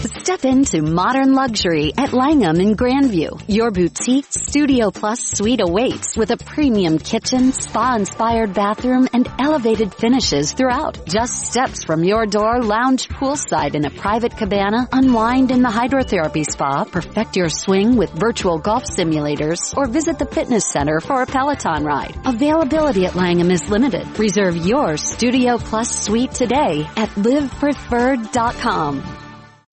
Step into modern luxury at Langham in Grandview. Your boutique Studio Plus suite awaits with a premium kitchen, spa-inspired bathroom, and elevated finishes throughout. Just steps from your door, lounge poolside in a private cabana, unwind in the hydrotherapy spa, perfect your swing with virtual golf simulators, or visit the fitness center for a Peloton ride. Availability at Langham is limited. Reserve your Studio Plus suite today at livepreferred.com.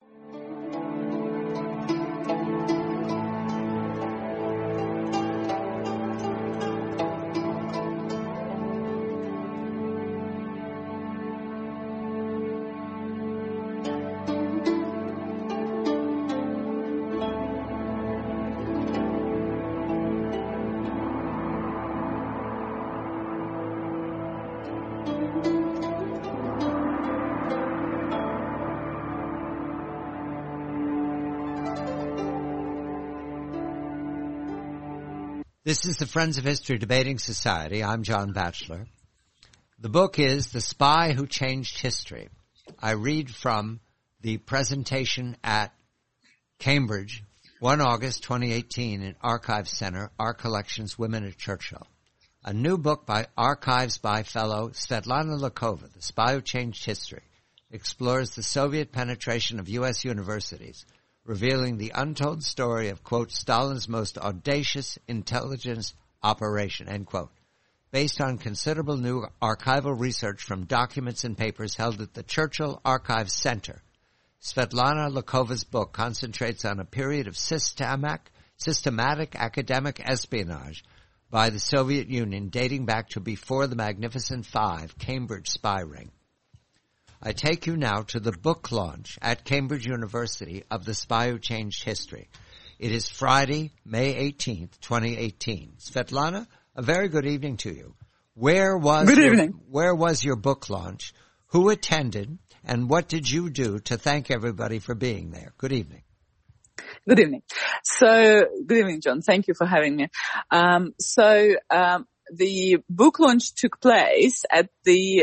This is the Friends of History Debating Society. I'm John Batchelor. The book is The Spy Who Changed History. I read from the presentation at Cambridge, 1 August 2018 in Archives Center, Our Collections, Women at Churchill. A new book by Archives by fellow Svetlana Lakova, The Spy Who Changed History, explores the Soviet penetration of U.S. universities, revealing the untold story of, quote, Stalin's most audacious intelligence operation, end quote, based on considerable new archival research from documents and papers held at the Churchill Archives Center. Svetlana Lakova's book concentrates on a period of systematic academic espionage by the Soviet Union dating back to before the Magnificent Five Cambridge spy ring. I take you now to the book launch at Cambridge University of The Spy Who Changed History. It is Friday, May 18th, 2018. Svetlana, a very good evening to you. Where was your book launch? Who attended? And what did you do to thank everybody for being there? Good evening. Good evening. Good evening, John. Thank you for having me. The book launch took place at the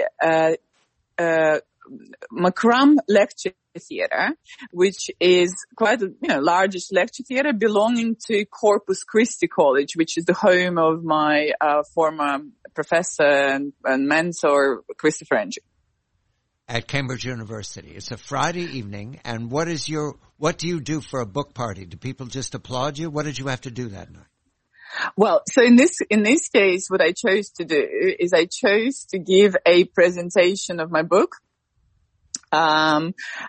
Makram Lecture Theatre, which is quite a largest lecture theatre belonging to Corpus Christi College, which is the home of my former professor and mentor, Christopher Ng. At Cambridge University. It's a Friday evening, and what do you do for a book party? Do people just applaud you? What did you have to do that night? Well, so in this case, what I chose to do is I chose to give a presentation of my book. So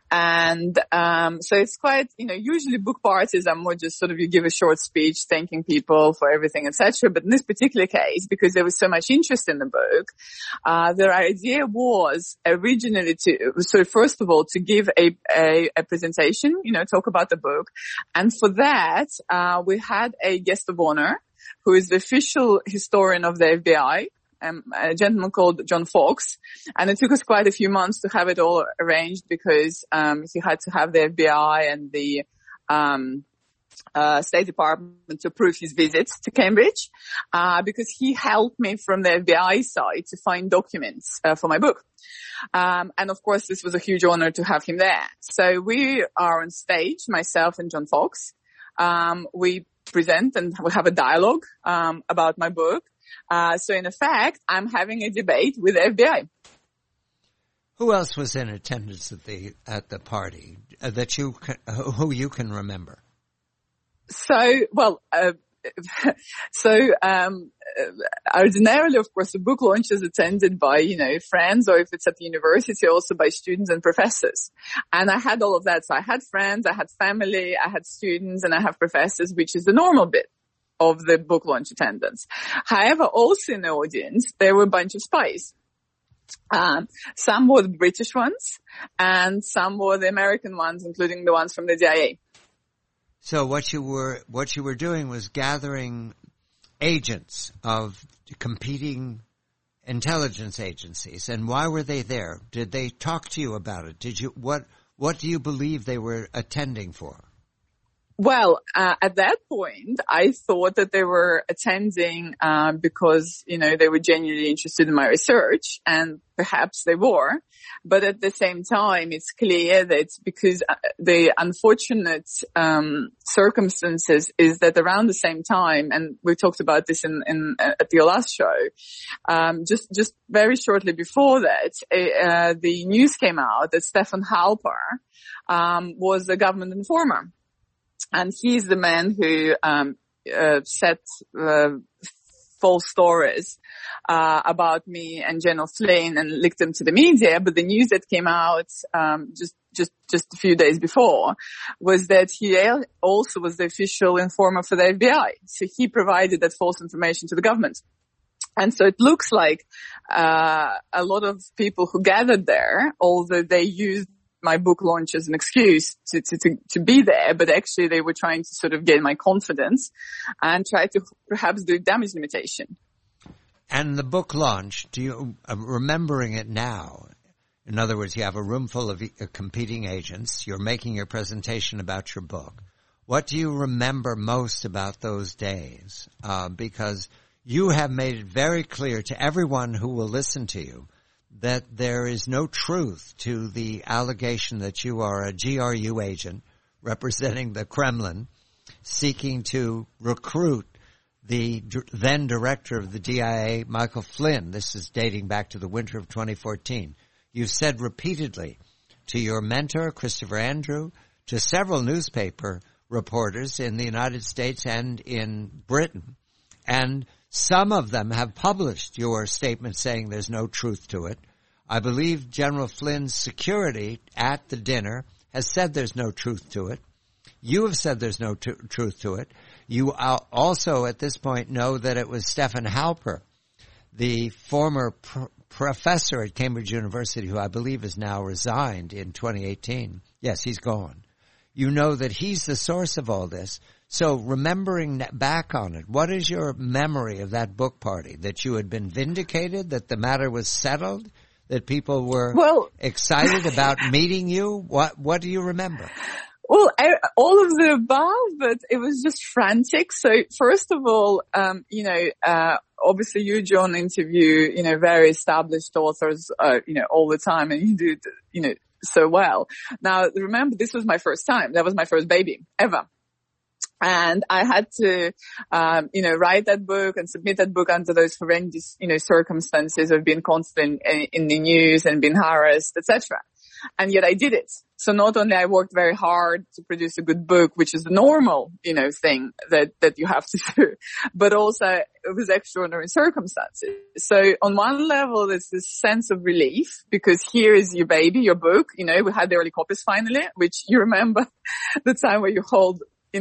it's quite, usually book parties are more just sort of you give a short speech thanking people for everything, etc. But in this particular case, because there was so much interest in the book, the idea was originally first of all, to give a presentation, talk about the book. And for that, we had a guest of honor who is the official historian of the FBI. A gentleman called John Fox, and it took us quite a few months to have it all arranged because he had to have the FBI and the State Department to approve his visits to Cambridge, because he helped me from the FBI side to find documents for my book. And of course, this was a huge honor to have him there. So we are on stage, myself and John Fox. We present and we have a dialogue about my book. So in effect, I'm having a debate with the FBI. Who else was in attendance at the party who you can remember? Ordinarily, of course, the book launch is attended by, friends, or if it's at the university, also by students and professors. And I had all of that. So I had friends, I had family, I had students, and I have professors, which is the normal bit of the book launch attendance. However, also in the audience, there were a bunch of spies. Some were the British ones, and some were the American ones, including the ones from the DIA. So what you were doing was gathering agents of competing intelligence agencies. And why were they there? Did they talk to you about it? What do you believe they were attending for? Well, at that point, I thought that they were attending because, they were genuinely interested in my research, and perhaps they were. But at the same time, it's clear that because the unfortunate circumstances is that around the same time, and we talked about this at your last show, just very shortly before that, the news came out that Stefan Halper was a government informer. And he's the man who set false stories about me and General Flynn and leaked them to the media. But the news that came out just a few days before was that he also was the official informer for the FBI. So he provided that false information to the government. And so it looks like a lot of people who gathered there, although they used my book launch as an excuse to be there, but actually they were trying to sort of gain my confidence and try to perhaps do damage limitation. And the book launch, do you remembering it now? In other words, you have a room full of competing agents. You're making your presentation about your book. What do you remember most about those days? Because you have made it very clear to everyone who will listen to you that there is no truth to the allegation that you are a GRU agent representing the Kremlin seeking to recruit the then director of the DIA, Michael Flynn. This is dating back to the winter of 2014. You said repeatedly to your mentor, Christopher Andrew, to several newspaper reporters in the United States and in Britain, and some of them have published your statement saying there's no truth to it. I believe General Flynn's security at the dinner has said there's no truth to it. You have said there's no truth to it. You also at this point know that it was Stefan Halper, the former professor at Cambridge University, who I believe has now resigned in 2018. Yes, he's gone. You know that he's the source of all this. So remembering back on it, what is your memory of that book party? That you had been vindicated, that the matter was settled, that people were excited about meeting you? What do you remember? Well, all of the above, but it was just frantic. So first of all, obviously you, John, interview, very established authors, all the time, and you do it, so well. Now, remember, this was my first time. That was my first baby ever. And I had to, write that book and submit that book under those horrendous, circumstances of being constant in the news and being harassed, etc. And yet I did it. So not only I worked very hard to produce a good book, which is the normal, thing that you have to do, but also it was extraordinary circumstances. So on one level, there's this sense of relief because here is your baby, your book, we had the early copies finally, which you remember the time where you hold,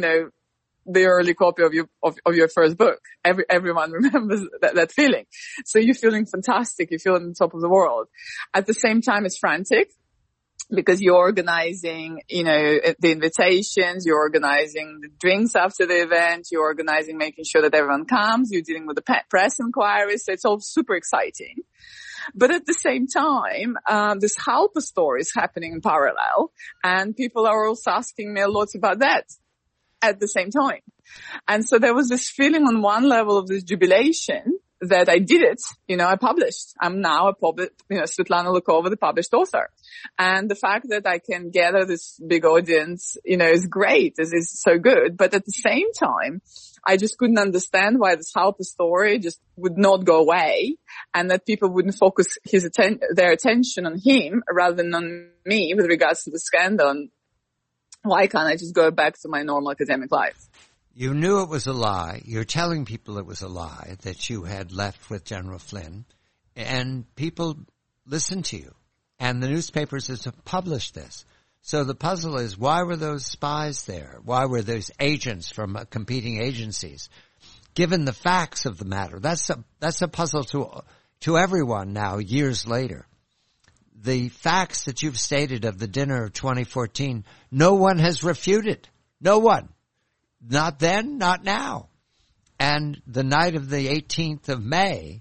the early copy of your first book. Everyone remembers that feeling. So you're feeling fantastic. You feel on the top of the world. At the same time, it's frantic because you're organizing, the invitations, you're organizing the drinks after the event, you're organizing making sure that everyone comes, you're dealing with the press inquiries. So it's all super exciting. But at the same time, this Halper story is happening in parallel, and people are also asking me a lot about that at the same time. And so there was this feeling on one level of this jubilation that I did it, I published. I'm now Svetlana Lukova, the published author. And the fact that I can gather this big audience, is great, is so good. But at the same time, I just couldn't understand why this Halper story just would not go away and that people wouldn't focus their attention on him rather than on me with regards to the scandal. And why can't I just go back to my normal academic life? You knew it was a lie. You're telling people it was a lie, that you had left with General Flynn, and people listened to you. And the newspapers have published this. So the puzzle is, why were those spies there? Why were those agents from competing agencies? Given the facts of the matter, that's a puzzle to everyone now, years later. The facts that you've stated of the dinner of 2014, no one has refuted. No one. Not then, not now. And the night of the 18th of May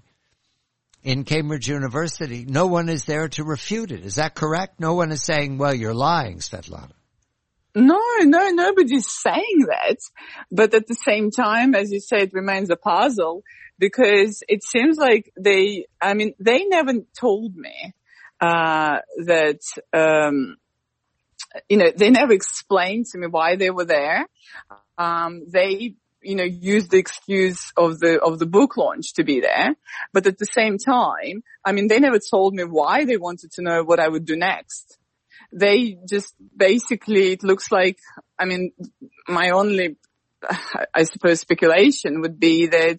in Cambridge University, no one is there to refute it. Is that correct? No one is saying, well, you're lying, Svetlana. No, nobody's saying that. But at the same time, as you say, it remains a puzzle because it seems like they never told me, that, they never explained to me why they were there. They, used the excuse of the book launch to be there. But at the same time, they never told me why they wanted to know what I would do next. They just basically, it looks like, my only, I suppose, speculation would be that,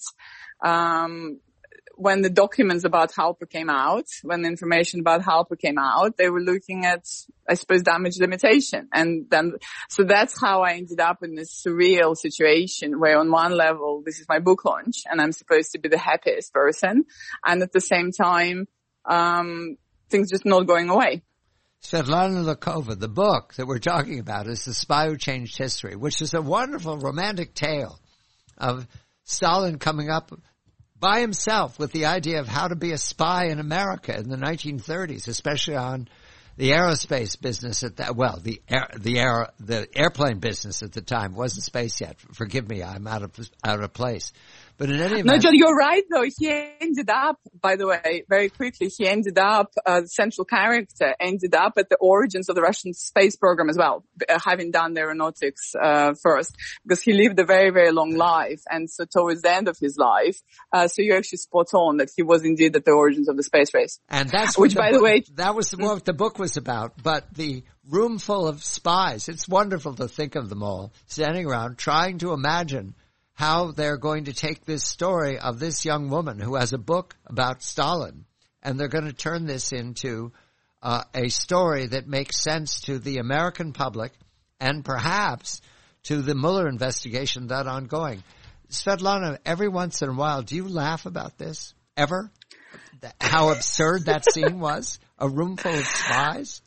when the documents about Halper came out, when the information about Halper came out, they were looking at, I suppose, damage limitation. And then, so that's how I ended up in this surreal situation where on one level, this is my book launch and I'm supposed to be the happiest person. And at the same time, things just not going away. Svetlana Lakova, the book that we're talking about is The Spy Who Changed History, which is a wonderful romantic tale of Stalin coming up by himself with the idea of how to be a spy in America in the 1930s, especially on the aerospace business at that, the airplane business at the time. It wasn't space yet. Forgive me, I'm out of place. But in any event. No, John, you're right though. He ended up, by the way, very quickly, the central character ended up at the origins of the Russian space program as well, having done the aeronautics, first, because he lived a very, very long life. And so towards the end of his life, so you're actually spot on that he was indeed at the origins of the space race. And that's which, by the way, that was what the book was about. But the room full of spies, it's wonderful to think of them all standing around trying to imagine how they're going to take this story of this young woman who has a book about Stalin, and they're going to turn this into a story that makes sense to the American public and perhaps to the Mueller investigation that's ongoing. Svetlana, every once in a while, do you laugh about this? Ever? How absurd that scene was? A room full of spies?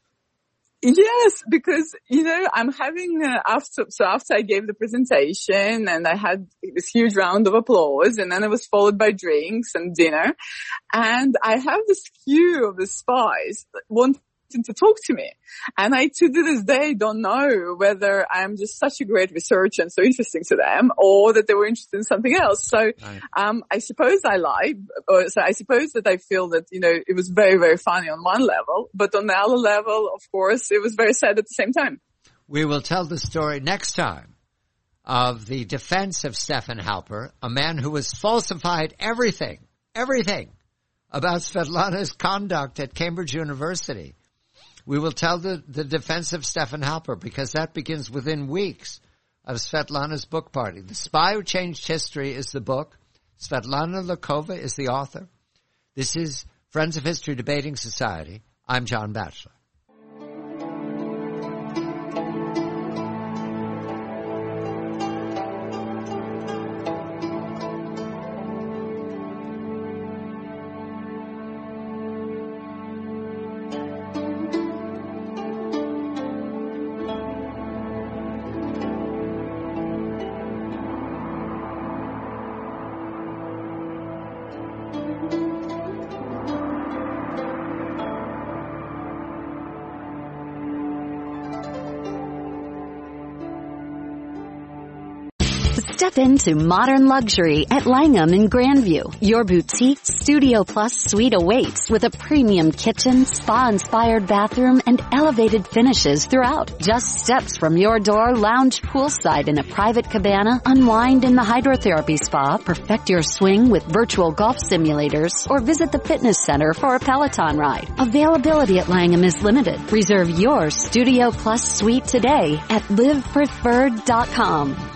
Yes, because, I'm having, after I gave the presentation and I had this huge round of applause and then it was followed by drinks and dinner, and I have this queue of the spies wanting to talk to me. And I, to this day, don't know whether I'm just such a great researcher and so interesting to them or that they were interested in something else. So, I suppose I lie. So I suppose that I feel that, it was very, very funny on one level, but on the other level, of course, it was very sad at the same time. We will tell the story next time of the defense of Stefan Halper, a man who has falsified everything about Svetlana's conduct at Cambridge University. We will tell the defense of Stefan Halper because that begins within weeks of Svetlana's book party. The Spy Who Changed History is the book. Svetlana Lakova is the author. This is Friends of History Debating Society. I'm John Batchelor. Step into modern luxury at Langham in Grandview. Your boutique Studio Plus suite awaits with a premium kitchen, spa-inspired bathroom, and elevated finishes throughout. Just steps from your door, lounge poolside in a private cabana, unwind in the hydrotherapy spa, perfect your swing with virtual golf simulators, or visit the fitness center for a Peloton ride. Availability at Langham is limited. Reserve your Studio Plus suite today at livepreferred.com.